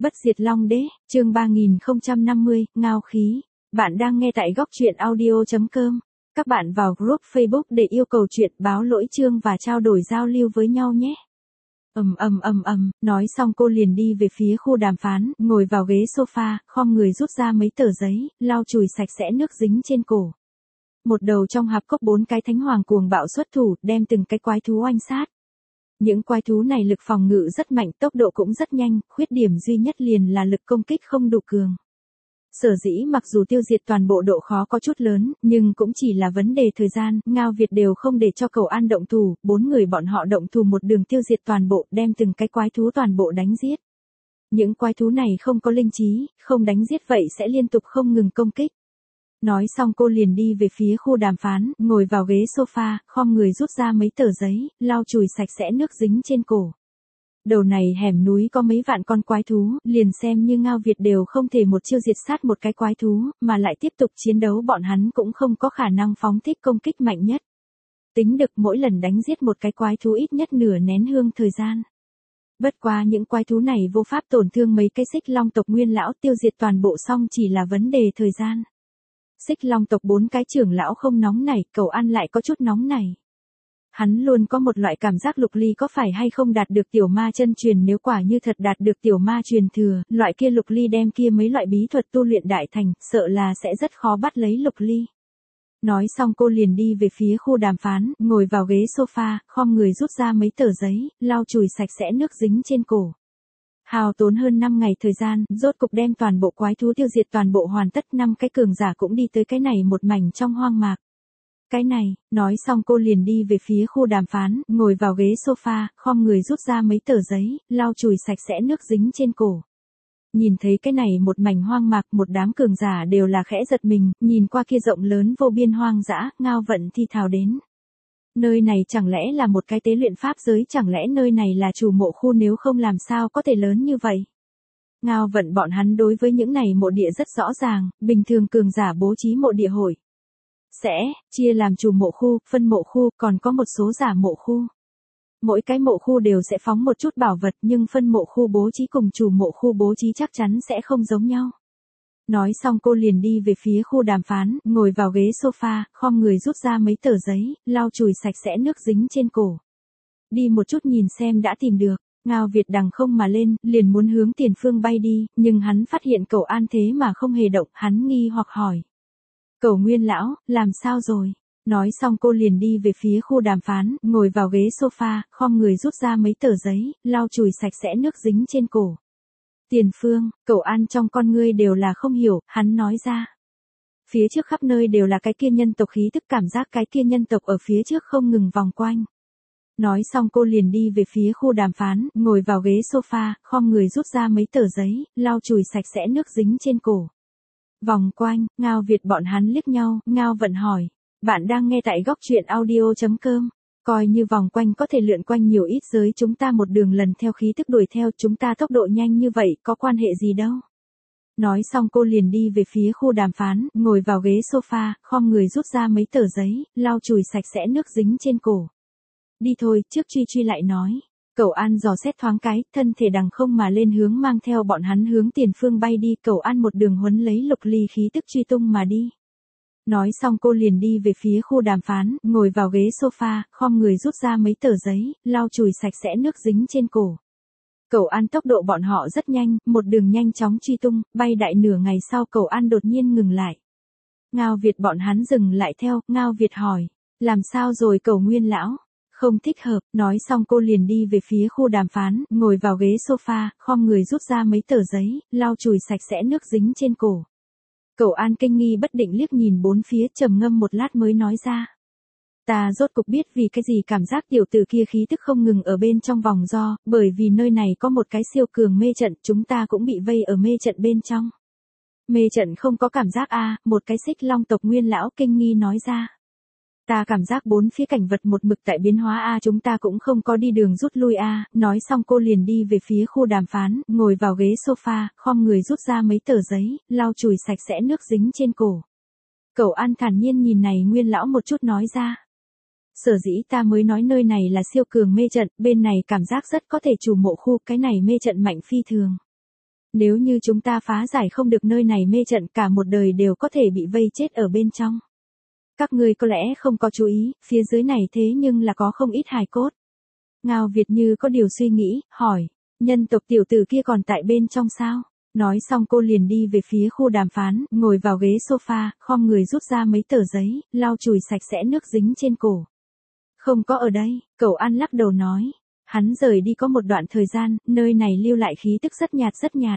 Bất diệt Long Đế, chương 3050, ngao khí. Bạn đang nghe tại góc truyện audio.com. Các bạn vào group Facebook để yêu cầu chuyện báo lỗi chương và trao đổi giao lưu với nhau nhé. Nói xong cô liền đi về phía khu đàm phán, ngồi vào ghế sofa, khom người rút ra mấy tờ giấy, lau chùi sạch sẽ nước dính trên cổ. Một đầu trong hạp cốc 4 cái thánh hoàng cuồng bạo xuất thủ, đem từng cái quái thú oanh sát. Những quái thú này lực phòng ngự rất mạnh, tốc độ cũng rất nhanh, khuyết điểm duy nhất liền là lực công kích không đủ cường. Sở dĩ mặc dù tiêu diệt toàn bộ độ khó có chút lớn, nhưng cũng chỉ là vấn đề thời gian, Ngao Việt đều không để cho Cầu An động thủ, 4 người bọn họ động thủ một đường tiêu diệt toàn bộ, đem từng cái quái thú toàn bộ đánh giết. Những quái thú này không có linh trí, không đánh giết vậy sẽ liên tục không ngừng công kích. Nói xong cô liền đi về phía khu đàm phán, ngồi vào ghế sofa, khom người rút ra mấy tờ giấy, lau chùi sạch sẽ nước dính trên cổ. Đầu này hẻm núi có mấy vạn con quái thú, liền xem như Ngao Việt đều không thể một chiêu diệt sát một cái quái thú, mà lại tiếp tục chiến đấu bọn hắn cũng không có khả năng phóng thích công kích mạnh nhất. Tính được mỗi lần đánh giết một cái quái thú ít nhất nửa nén hương thời gian. Bất quá những quái thú này vô pháp tổn thương mấy cái Xích Long tộc nguyên lão, tiêu diệt toàn bộ xong chỉ là vấn đề thời gian. Xích Long tộc 4 cái trưởng lão không nóng nảy, Cầu An lại có chút nóng nảy. Hắn luôn có một loại cảm giác Lục Ly có phải hay không đạt được tiểu ma chân truyền, nếu quả như thật đạt được tiểu ma truyền thừa, loại kia Lục Ly đem kia mấy loại bí thuật tu luyện đại thành, sợ là sẽ rất khó bắt lấy Lục Ly. Nói xong cô liền đi về phía khu đàm phán, ngồi vào ghế sofa, khom người rút ra mấy tờ giấy, lau chùi sạch sẽ nước dính trên cổ. Hào tốn hơn 5 ngày thời gian, rốt cục đem toàn bộ quái thú tiêu diệt toàn bộ hoàn tất, 5 cái cường giả cũng đi tới cái này một mảnh trong hoang mạc. Cái này, nói xong cô liền đi về phía khu đàm phán, ngồi vào ghế sofa, khom người rút ra mấy tờ giấy, lau chùi sạch sẽ nước dính trên cổ. Nhìn thấy cái này một mảnh hoang mạc, một đám cường giả đều là khẽ giật mình, nhìn qua kia rộng lớn vô biên hoang dã, Ngao Vận thi thào đến. Nơi này chẳng lẽ là một cái tế luyện pháp giới, chẳng lẽ nơi này là chủ mộ khu, nếu không làm sao có thể lớn như vậy. Ngao Vận bọn hắn đối với những này mộ địa rất rõ ràng, bình thường cường giả bố trí mộ địa hội sẽ chia làm chủ mộ khu, phân mộ khu, còn có một số giả mộ khu. Mỗi cái mộ khu đều sẽ phóng một chút bảo vật, nhưng phân mộ khu bố trí cùng chủ mộ khu bố trí chắc chắn sẽ không giống nhau. Nói xong cô liền đi về phía khu đàm phán, ngồi vào ghế sofa, khom người rút ra mấy tờ giấy, lau chùi sạch sẽ nước dính trên cổ. Đi một chút nhìn xem đã tìm được. Ngao Việt đằng không mà lên, liền muốn hướng tiền phương bay đi, nhưng hắn phát hiện Cầu An thế mà không hề động, hắn nghi hoặc hỏi. Cầu Nguyên lão, làm sao rồi? Nói xong cô liền đi về phía khu đàm phán, ngồi vào ghế sofa, khom người rút ra mấy tờ giấy, lau chùi sạch sẽ nước dính trên cổ. Tiền phương, Cầu An trong con ngươi đều là không hiểu, hắn nói ra. Phía trước khắp nơi đều là cái kia nhân tộc khí tức, cảm giác cái kia nhân tộc ở phía trước không ngừng vòng quanh. Nói xong cô liền đi về phía khu đàm phán, ngồi vào ghế sofa, khom người rút ra mấy tờ giấy, lau chùi sạch sẽ nước dính trên cổ. Vòng quanh, Ngao Việt bọn hắn liếc nhau, Ngao Vận hỏi. Bạn đang nghe tại góc truyện audio.com. Coi như vòng quanh có thể lượn quanh nhiều ít giới, chúng ta một đường lần theo khí tức đuổi theo, chúng ta tốc độ nhanh như vậy, có quan hệ gì đâu. Nói xong cô liền đi về phía khu đàm phán, ngồi vào ghế sofa, khom người rút ra mấy tờ giấy, lau chùi sạch sẽ nước dính trên cổ. Đi thôi, trước truy lại nói. Cầu An dò xét thoáng cái, thân thể đằng không mà lên, hướng mang theo bọn hắn hướng tiền phương bay đi. Cầu An một đường huấn lấy Lục Ly khí tức truy tung mà đi. Nói xong cô liền đi về phía khu đàm phán, ngồi vào ghế sofa, khom người rút ra mấy tờ giấy, lau chùi sạch sẽ nước dính trên cổ. Cầu An tốc độ bọn họ rất nhanh, một đường nhanh chóng truy tung, bay đại nửa ngày sau Cầu An đột nhiên ngừng lại. Ngao Việt bọn hắn dừng lại theo, Ngao Việt hỏi, làm sao rồi Cầu Nguyên lão? Không thích hợp, nói xong cô liền đi về phía khu đàm phán, ngồi vào ghế sofa, khom người rút ra mấy tờ giấy, lau chùi sạch sẽ nước dính trên cổ. Cầu An kinh nghi bất định liếc nhìn bốn phía, trầm ngâm một lát mới nói ra. Ta rốt cục biết vì cái gì cảm giác tiểu tử kia khí tức không ngừng ở bên trong vòng do, bởi vì nơi này có một cái siêu cường mê trận, chúng ta cũng bị vây ở mê trận bên trong. Mê trận không có cảm giác a, một cái Xích Long tộc nguyên lão kinh nghi nói ra. Ta cảm giác bốn phía cảnh vật một mực tại biến hóa a, chúng ta cũng không có đi đường rút lui a. Nói xong cô liền đi về phía khu đàm phán, ngồi vào ghế sofa, khom người rút ra mấy tờ giấy, lau chùi sạch sẽ nước dính trên cổ. Cầu An thản nhiên nhìn này nguyên lão một chút nói ra. Sở dĩ ta mới nói nơi này là siêu cường mê trận, bên này cảm giác rất có thể chủ mộ khu, cái này mê trận mạnh phi thường. Nếu như chúng ta phá giải không được nơi này mê trận cả một đời đều có thể bị vây chết ở bên trong. Các ngươi có lẽ không có chú ý, phía dưới này thế nhưng là có không ít hài cốt. Ngao Việt như có điều suy nghĩ, hỏi, nhân tộc tiểu tử kia còn tại bên trong sao? Nói xong cô liền đi về phía khu đàm phán, ngồi vào ghế sofa, khom người rút ra mấy tờ giấy, lau chùi sạch sẽ nước dính trên cổ. Không có ở đây, Cẩu An lắc đầu nói. Hắn rời đi có một đoạn thời gian, nơi này lưu lại khí tức rất nhạt rất nhạt.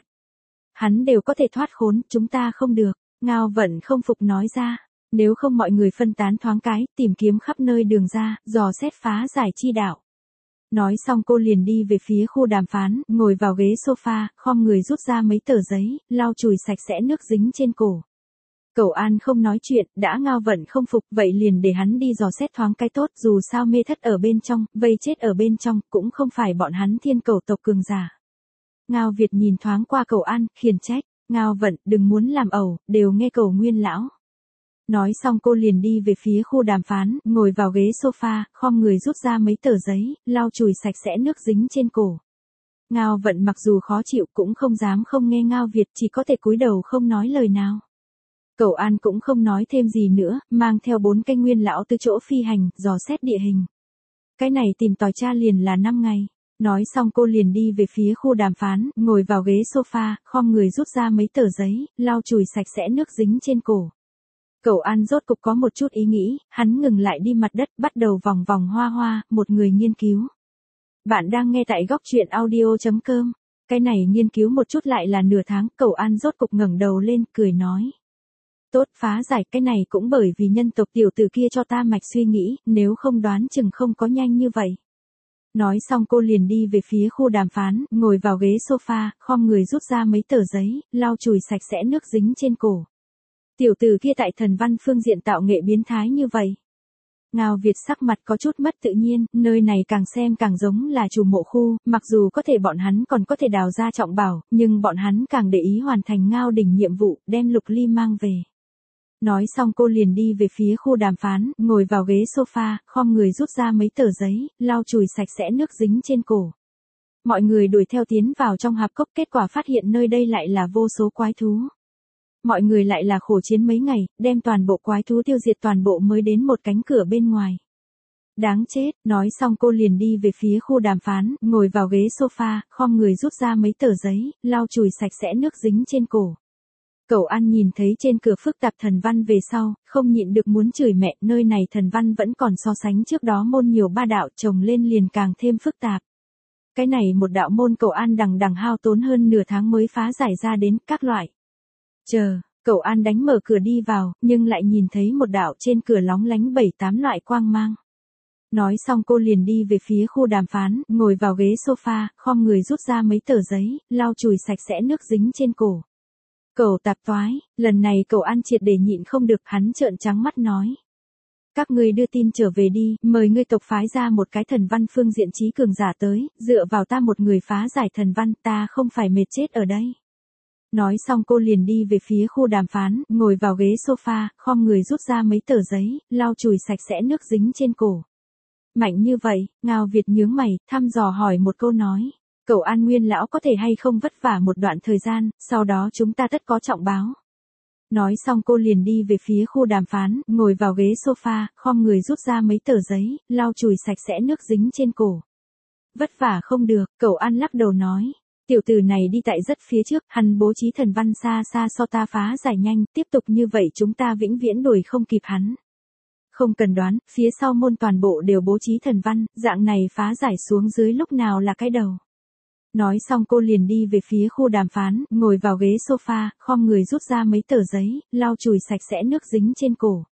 Hắn đều có thể thoát khốn, chúng ta không được. Ngao Vận không phục nói ra. Nếu không mọi người phân tán thoáng cái, tìm kiếm khắp nơi đường ra, dò xét phá giải chi đạo. Nói xong cô liền đi về phía khu đàm phán, ngồi vào ghế sofa, khom người rút ra mấy tờ giấy, lau chùi sạch sẽ nước dính trên cổ. Cẩu An không nói chuyện, đã Ngao Vận không phục, vậy liền để hắn đi dò xét thoáng cái tốt, dù sao mê thất ở bên trong, vây chết ở bên trong, cũng không phải bọn hắn thiên cẩu tộc cường giả. Ngao Việt nhìn thoáng qua Cẩu An, khiển trách, Ngao Vận, đừng muốn làm ẩu, đều nghe Cẩu Nguyên lão. Nói xong cô liền đi về phía khu đàm phán, ngồi vào ghế sofa, khom người rút ra mấy tờ giấy, lau chùi sạch sẽ nước dính trên cổ. Ngao Vận mặc dù khó chịu cũng không dám không nghe Ngao Việt, chỉ có thể cúi đầu không nói lời nào. Cẩu An cũng không nói thêm gì nữa, mang theo 4 cái nguyên lão từ chỗ phi hành, dò xét địa hình. Cái này tìm tòi tra liền là 5 ngày. Nói xong cô liền đi về phía khu đàm phán, ngồi vào ghế sofa, khom người rút ra mấy tờ giấy, lau chùi sạch sẽ nước dính trên cổ. Cẩu An rốt cục có một chút ý nghĩ, hắn ngừng lại đi mặt đất, bắt đầu vòng vòng hoa hoa, một người nghiên cứu. Bạn đang nghe tại góc truyện audio.com. Cái này nghiên cứu một chút lại là nửa tháng, Cẩu An rốt cục ngẩng đầu lên, cười nói. Tốt, phá giải cái này cũng bởi vì nhân tộc tiểu tử kia cho ta mạch suy nghĩ, nếu không đoán chừng không có nhanh như vậy. Nói xong cô liền đi về phía khu đàm phán, ngồi vào ghế sofa, khom người rút ra mấy tờ giấy, lau chùi sạch sẽ nước dính trên cổ. Tiểu tử kia tại thần văn phương diện tạo nghệ biến thái như vậy. Ngao Việt sắc mặt có chút mất tự nhiên, nơi này càng xem càng giống là chủ mộ khu, mặc dù có thể bọn hắn còn có thể đào ra trọng bảo, nhưng bọn hắn càng để ý hoàn thành Ngao đỉnh nhiệm vụ, đem Lục Ly mang về. Nói xong cô liền đi về phía khu đàm phán, ngồi vào ghế sofa, khom người rút ra mấy tờ giấy, lau chùi sạch sẽ nước dính trên cổ. Mọi người đuổi theo tiến vào trong hạp cốc, kết quả phát hiện nơi đây lại là vô số quái thú. Mọi người lại là khổ chiến mấy ngày, đem toàn bộ quái thú tiêu diệt toàn bộ mới đến một cánh cửa bên ngoài. Đáng chết, nói xong cô liền đi về phía khu đàm phán, ngồi vào ghế sofa, khom người rút ra mấy tờ giấy, lau chùi sạch sẽ nước dính trên cổ. Cẩu An nhìn thấy trên cửa phức tạp thần văn về sau, không nhịn được muốn chửi mẹ, nơi này thần văn vẫn còn so sánh trước đó môn nhiều 3 đạo chồng lên liền càng thêm phức tạp. Cái này một đạo môn Cẩu An đằng hao tốn hơn nửa tháng mới phá giải ra đến các loại. Chờ, Cẩu An đánh mở cửa đi vào, nhưng lại nhìn thấy một đạo trên cửa lóng lánh 7-8 loại quang mang. Nói xong cô liền đi về phía khu đàm phán, ngồi vào ghế sofa, khom người rút ra mấy tờ giấy, lau chùi sạch sẽ nước dính trên cổ. Cẩu tạp toái, lần này Cẩu An triệt để nhịn không được, hắn trợn trắng mắt nói. Các ngươi đưa tin trở về đi, mời ngươi tộc phái ra một cái thần văn phương diện trí cường giả tới, dựa vào ta một người phá giải thần văn, ta không phải mệt chết ở đây. Nói xong cô liền đi về phía khu đàm phán, ngồi vào ghế sofa, khom người rút ra mấy tờ giấy, lau chùi sạch sẽ nước dính trên cổ. Mạnh như vậy, Ngao Việt nhướng mày, thăm dò hỏi một câu nói. Cẩu An nguyên lão có thể hay không vất vả một đoạn thời gian, sau đó chúng ta tất có trọng báo. Nói xong cô liền đi về phía khu đàm phán, ngồi vào ghế sofa, khom người rút ra mấy tờ giấy, lau chùi sạch sẽ nước dính trên cổ. Vất vả không được, Cẩu An lắc đầu nói. Tiểu tử này đi tại rất phía trước, hắn bố trí thần văn xa xa so ta phá giải nhanh, tiếp tục như vậy chúng ta vĩnh viễn đuổi không kịp hắn. Không cần đoán, phía sau môn toàn bộ đều bố trí thần văn, dạng này phá giải xuống dưới lúc nào là cái đầu. Nói xong cô liền đi về phía khu đàm phán, ngồi vào ghế sofa, khom người rút ra mấy tờ giấy, lau chùi sạch sẽ nước dính trên cổ.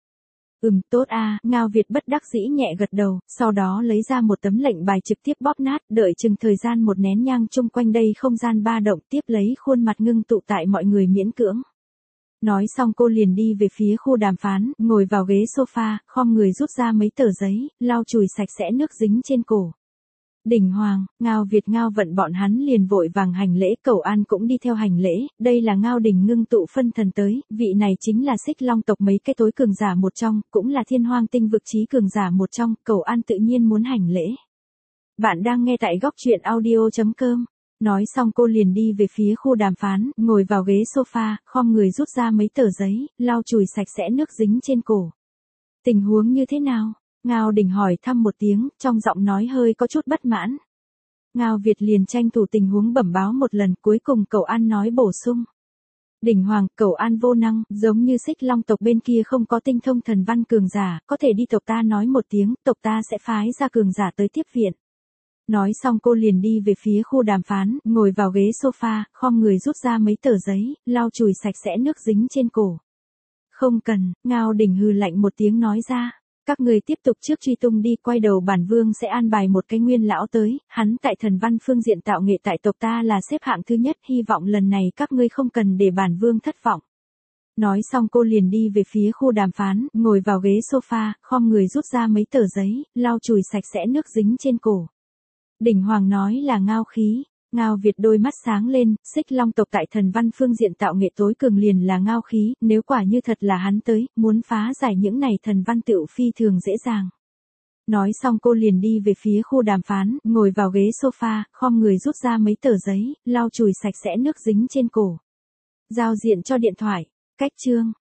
Tốt a, Ngao Việt bất đắc dĩ nhẹ gật đầu, sau đó lấy ra một tấm lệnh bài trực tiếp bóp nát, đợi chừng thời gian một nén nhang chung quanh đây không gian ba động, tiếp lấy khuôn mặt ngưng tụ tại mọi người miễn cưỡng. Nói xong cô liền đi về phía khu đàm phán, ngồi vào ghế sofa, khom người rút ra mấy tờ giấy, lau chùi sạch sẽ nước dính trên cổ. Đỉnh Hoàng, Ngao Việt Ngao Vận bọn hắn liền vội vàng hành lễ, Cẩu An cũng đi theo hành lễ, đây là Ngao đỉnh ngưng tụ phân thần tới, vị này chính là Xích Long tộc mấy cái tối cường giả một trong, cũng là Thiên Hoang tinh vực chí cường giả một trong, Cẩu An tự nhiên muốn hành lễ. Bạn đang nghe tại góc truyện audio.com. Nói xong cô liền đi về phía khu đàm phán, ngồi vào ghế sofa, khom người rút ra mấy tờ giấy, lau chùi sạch sẽ nước dính trên cổ. Tình huống như thế nào? Ngao Đình hỏi thăm một tiếng, trong giọng nói hơi có chút bất mãn. Ngao Việt liền tranh thủ tình huống bẩm báo một lần, cuối cùng Cẩu An nói bổ sung. Đỉnh Hoàng, Cẩu An vô năng, giống như Xích Long tộc bên kia không có tinh thông thần văn cường giả, có thể đi tộc ta nói một tiếng, tộc ta sẽ phái ra cường giả tới tiếp viện. Nói xong cô liền đi về phía khu đàm phán, ngồi vào ghế sofa, khom người rút ra mấy tờ giấy, lau chùi sạch sẽ nước dính trên cổ. Không cần, Ngao Đình hừ lạnh một tiếng nói ra. Các người tiếp tục trước truy tung đi, quay đầu bản vương sẽ an bài một cái nguyên lão tới, hắn tại thần văn phương diện tạo nghệ tại tộc ta là xếp hạng thứ nhất, hy vọng lần này các ngươi không cần để bản vương thất vọng. Nói xong cô liền đi về phía khu đàm phán, ngồi vào ghế sofa, khom người rút ra mấy tờ giấy, lau chùi sạch sẽ nước dính trên cổ. Đỉnh Hoàng nói là ngao khí. Ngao Việt đôi mắt sáng lên, Xích Long tộc tại thần văn phương diện tạo nghệ tối cường liền là ngao khí, nếu quả như thật là hắn tới, muốn phá giải những này thần văn tựu phi thường dễ dàng. Nói xong cô liền đi về phía khu đàm phán, ngồi vào ghế sofa, khom người rút ra mấy tờ giấy, lau chùi sạch sẽ nước dính trên cổ. Giao diện cho điện thoại. Cách chương.